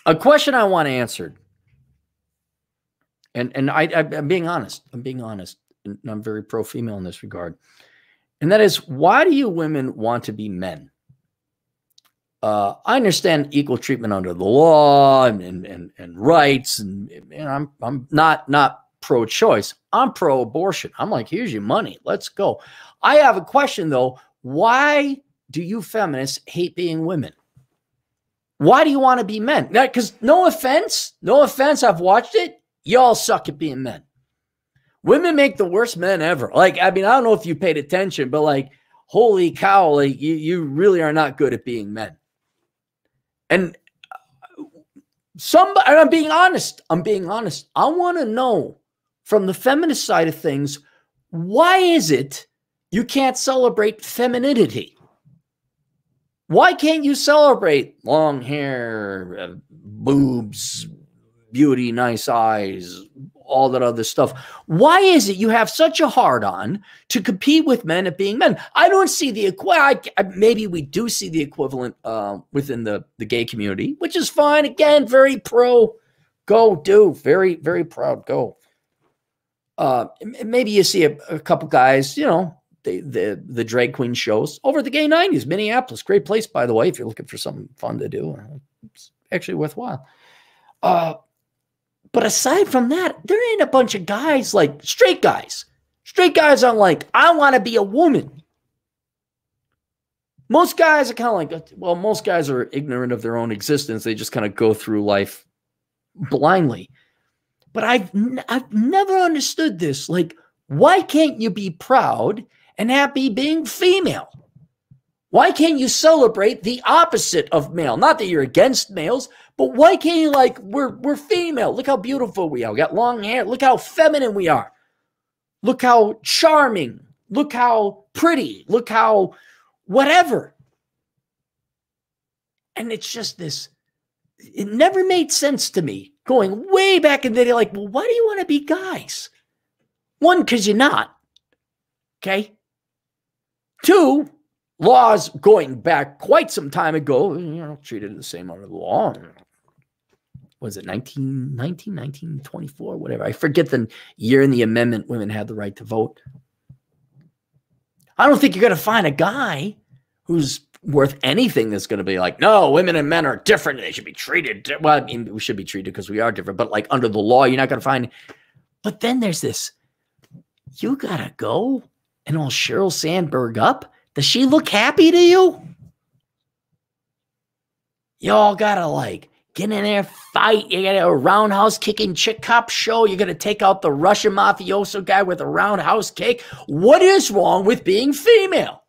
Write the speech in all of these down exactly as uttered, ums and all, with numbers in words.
A question I want answered, and and I, I I'm being honest. I'm being honest, and I'm very pro female in this regard. And that is, why do you women want to be men? Uh, I understand equal treatment under the law and and and, and rights, and, and I'm I'm not not pro-choice. I'm pro-abortion. I'm like, here's your money. Let's go. I have a question though. Why do you feminists hate being women? Why do you want to be men? Because no offense, no offense. I've watched it. Y'all suck at being men. Women make the worst men ever. Like, I mean, I don't know if you paid attention, but like, holy cow, like you, you really are not good at being men. And somebody, I'm being honest. I'm being honest. I want to know from the feminist side of things, why is it you can't celebrate femininity? Why can't you celebrate long hair, uh, boobs, beauty, nice eyes, all that other stuff? Why is it you have such a hard-on to compete with men at being men? I don't see the equivalent. Maybe we do see the equivalent uh, within the, the gay community, which is fine. Again, very pro. Go do. Very, very proud. Go. Uh, maybe you see a, a couple guys, you know, the, the, the drag queen shows over the gay nineties, Minneapolis. Great place, by the way, if you're looking for something fun to do. It's actually worthwhile. Uh, But aside from that, there ain't a bunch of guys, like straight guys. Straight guys are like, I want to be a woman. Most guys are kind of like, well, most guys are ignorant of their own existence. They just kind of go through life blindly. But I've, I've never understood this. Like, why can't you be proud and happy being female? Why can't you celebrate the opposite of male? Not that you're against males, but why can't you, like, we're, we're female. Look how beautiful we are. We got long hair. Look how feminine we are. Look how charming. Look how pretty. Look how whatever. And it's just this, it never made sense to me going way back in the day. Like, well, why do you want to be guys? One, because you're not. Okay. Two, laws going back quite some time ago, you know, treated the same under the law. Was it nineteen nineteen, nineteen twenty-four, whatever? I forget the year in the amendment women had the right to vote. I don't think you're going to find a guy who's worth anything that's going to be like, no, women and men are different. They should be treated. Well, I mean, we should be treated because we are different, but like under the law, you're not going to find. But then there's this, you got to go and all Sheryl Sandberg up. Does she look happy to you? Y'all gotta like get in there, fight. You got a roundhouse kicking chick cop show. You're gonna take out the Russian mafioso guy with a roundhouse kick. What is wrong with being female?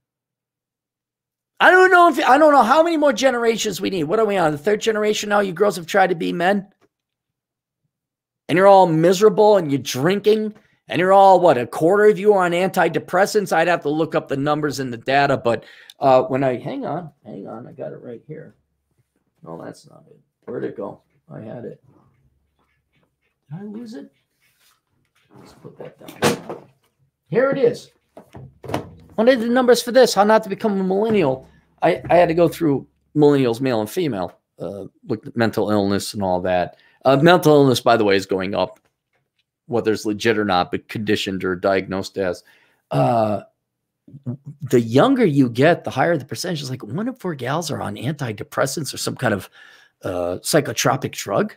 I don't know if I don't know how many more generations we need. What are we on? The third generation now? You girls have tried to be men, and you're all miserable, and you're drinking. And you're all, what, a quarter of you are on antidepressants? I'd have to look up the numbers in the data. But uh, when I, hang on, hang on. I got it right here. No, that's not it. Where'd it go? I had it. Did I lose it? Let's put that down. Here it is. What are the numbers for this? How not to become a millennial. I, I had to go through millennials, male and female, uh, look at mental illness and all that. Uh, mental illness, by the way, is going up. Whether it's legit or not, but conditioned or diagnosed as. Uh, the younger you get, the higher the percentage. Is like one in four gals are on antidepressants or some kind of uh, psychotropic drug.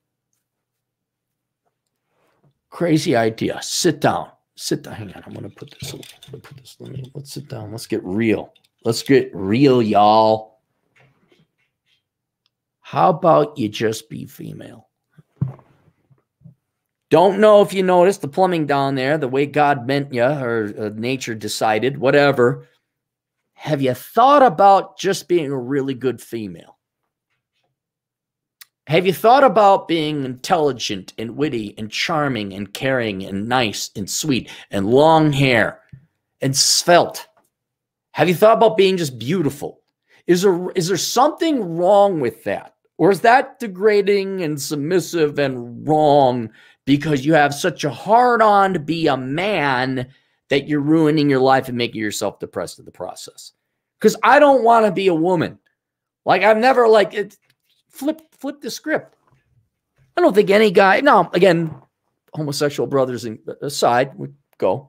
Crazy idea. Sit down. Sit down. Hang on. I'm going to put this. I'm gonna put this. Let me, let's sit down. Let's get real. Let's get real, y'all. How about you just be female? Don't know if you noticed the plumbing down there, the way God meant you or uh, nature decided, whatever. Have you thought about just being a really good female? Have you thought about being intelligent and witty and charming and caring and nice and sweet and long hair and svelte? Have you thought about being just beautiful? Is there, is there something wrong with that? Or is that degrading and submissive and wrong because you have such a hard-on to be a man that you're ruining your life and making yourself depressed in the process? Because I don't want to be a woman. Like, I've never, like, it, flip flip the script. I don't think any guy, no, again, homosexual brothers aside, would go.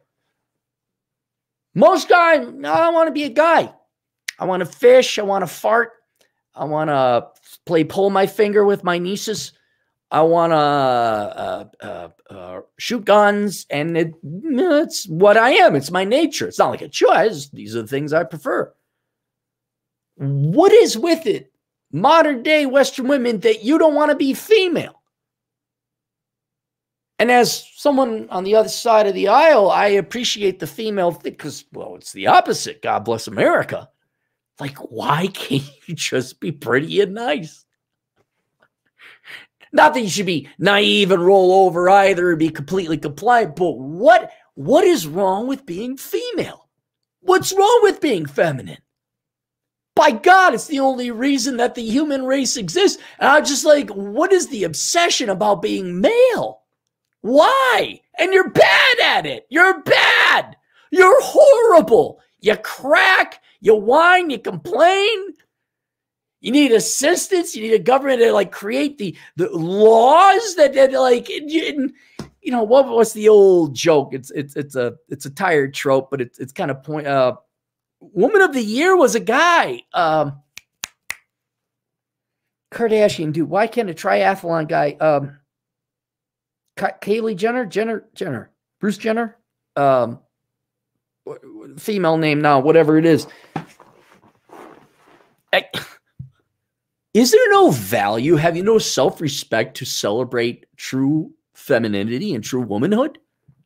Most guys, no, I want to be a guy. I want to fish. I want to fart. I want to play pull my finger with my nieces. I want to uh, uh, uh, shoot guns, and it, it's what I am. It's my nature. It's not like a choice. These are the things I prefer. What is with it, modern day Western women, that you don't want to be female? And as someone on the other side of the aisle, I appreciate the female thing because, well, it's the opposite. God bless America. Like, why can't you just be pretty and nice? Not that you should be naive and roll over either and be completely compliant, but what, what is wrong with being female? What's wrong with being feminine? By God, it's the only reason that the human race exists. And I'm just like, what is the obsession about being male? Why? And you're bad at it. You're bad. You're horrible. You crack, you whine, you complain. You need assistance. You need a government to like create the, the laws that, that like, you, you know, what was the old joke? It's, it's, it's a, it's a tired trope, but it's, it's kind of point, uh, Woman of the Year was a guy. Um, Kardashian dude. Why can't a triathlon guy, um, Kylie Jenner, Jenner, Jenner, Bruce Jenner, um, female name now, whatever it is. I, is there no value? Have you no self-respect to celebrate true femininity and true womanhood?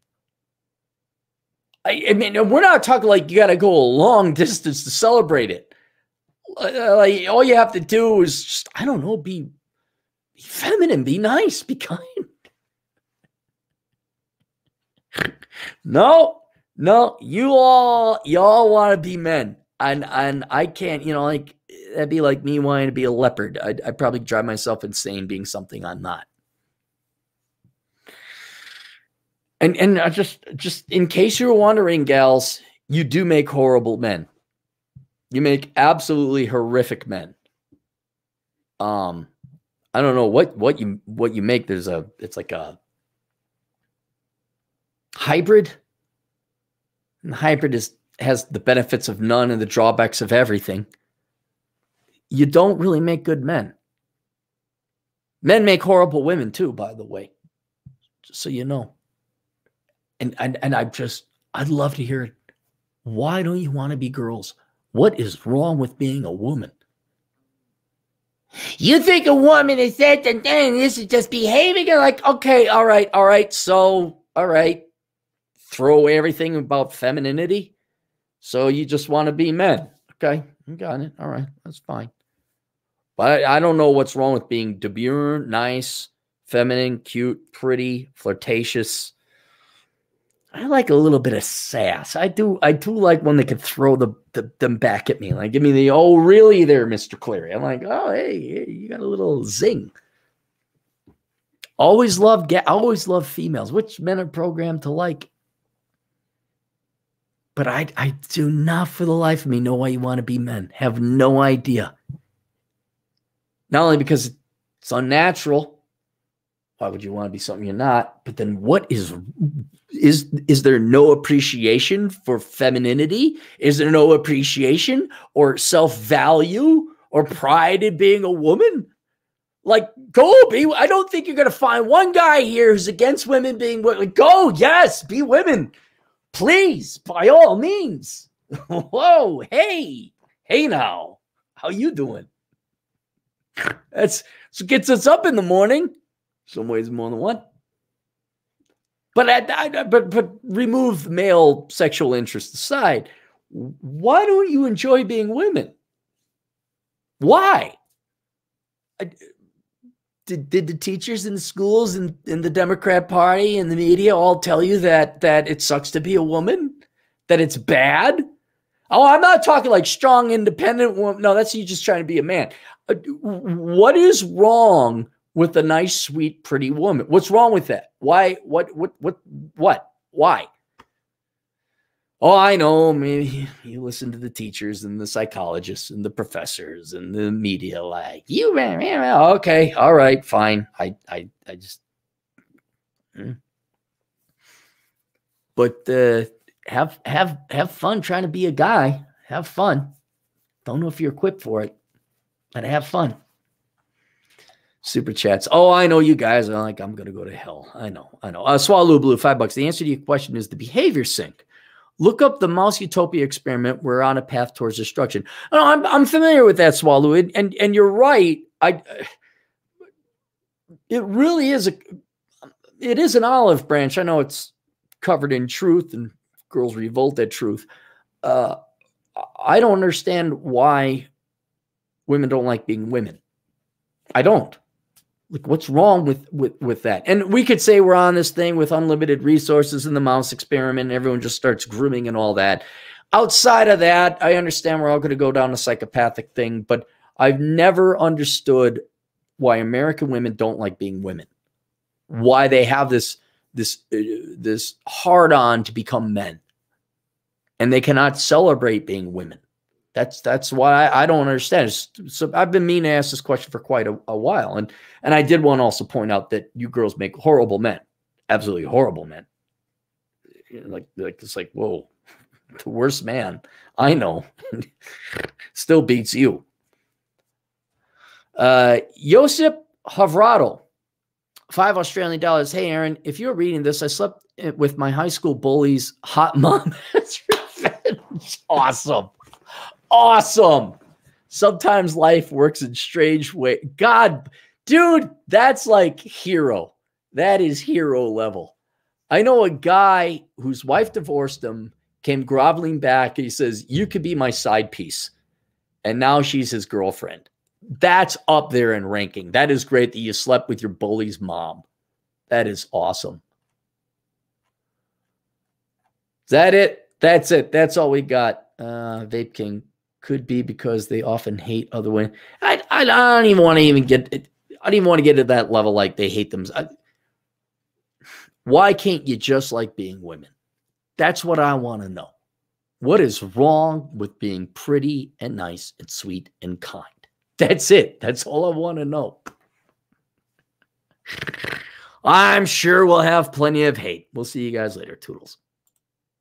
I, I mean, we're not talking like you got to go a long distance to celebrate it. Like, all you have to do is just, I don't know, be, be feminine, be nice, be kind. No, no, you all, you all want to be men. And, and I can't, you know, like, that'd be like me wanting to be a leopard. I'd, I'd probably drive myself insane being something I'm not. And, and I just, just in case you're wondering, gals, you do make horrible men. You make absolutely horrific men. Um, I don't know what, what you, what you make. There's a, it's like a hybrid. And hybrid is, has the benefits of none and the drawbacks of everything. You don't really make good men. Men make horrible women too, by the way, just so you know. And, and, and I just, I'd love to hear it. Why don't you want to be girls? What is wrong with being a woman? You think a woman is that, and then this is just behaving? You're like, okay, all right, all right. So, all right. Throw away everything about femininity. So you just want to be men. Okay, you got it. All right, that's fine. But I, I don't know what's wrong with being demure, nice, feminine, cute, pretty, flirtatious. I like a little bit of sass. I do. I do like when they could throw the, the them back at me. Like, give me the, oh, really there, Mister Cleary. I'm like, oh, hey, hey, you got a little zing. Always love, get, always love females, which men are programmed to like. But I, I do not for the life of me know why you want to be men. Have no idea. Not only because it's unnatural. Why would you want to be something you're not? But then what is, is, is there no appreciation for femininity? Is there no appreciation or self-value or pride in being a woman? Like, go be, I don't think you're going to find one guy here who's against women being women. Go, yes, be women. Please, by all means. Whoa, hey, hey now. How you doing? That's, that's what gets us up in the morning. Some ways more than one. But, I, I, but, but remove male sexual interest aside. Why don't you enjoy being women? Why? I, Did, did the teachers in the schools and in the Democrat Party and the media all tell you that, that it sucks to be a woman? That it's bad? Oh, I'm not talking like strong, independent woman. No, that's you just trying to be a man. What is wrong with a nice, sweet, pretty woman? What's wrong with that? Why? What? What? What? What? Why? Oh, I know. Maybe you listen to the teachers and the psychologists and the professors and the media. Like you, okay, all right, fine. I, I, I just. Hmm. But uh, have have have fun trying to be a guy. Have fun. Don't know if you're equipped for it, but have fun. Super chats. Oh, I know you guys are like, I'm gonna go to hell. I know, I know. Uh, Swallow Blue, five bucks. The answer to your question is the behavior sync. Look up the Mouse Utopia experiment. We're on a path towards destruction. No, I'm I'm familiar with that, Swallow, and and, and you're right. I it really is a it is an olive branch. I know it's covered in truth, and girls revolt at truth. Uh, I don't understand why women don't like being women. I don't. Like, what's wrong with, with, with that? And we could say we're on this thing with unlimited resources in the mouse experiment, and everyone just starts grooming and all that. Outside of that, I understand we're all going to go down a psychopathic thing, but I've never understood why American women don't like being women. Why they have this this uh, this hard on to become men, and they cannot celebrate being women. That's that's why I, I don't understand. So I've been meaning to ask this question for quite a, a while, and and I did want to also point out that you girls make horrible men, absolutely horrible men. Like like it's like, whoa, the worst man I know still beats you. Uh, Josip Havrado, five Australian dollars. Hey, Aaron, if you're reading this, I slept with my high school bully's hot mom. That's revenge. Awesome. Awesome. Sometimes life works in strange ways. God, dude, that's like hero. That is hero level. I know a guy whose wife divorced him, came groveling back. And he says, you could be my side piece. And now she's his girlfriend. That's up there in ranking. That is great that you slept with your bully's mom. That is awesome. Is that it? That's it. That's all we got. Uh, Vape King. Could be because they often hate other women. I, I, I don't even want to even get it. I don't even want to get to that level like they hate them. I, why can't you just like being women? That's what I want to know. What is wrong with being pretty and nice and sweet and kind? That's it. That's all I want to know. I'm sure we'll have plenty of hate. We'll see you guys later. Toodles.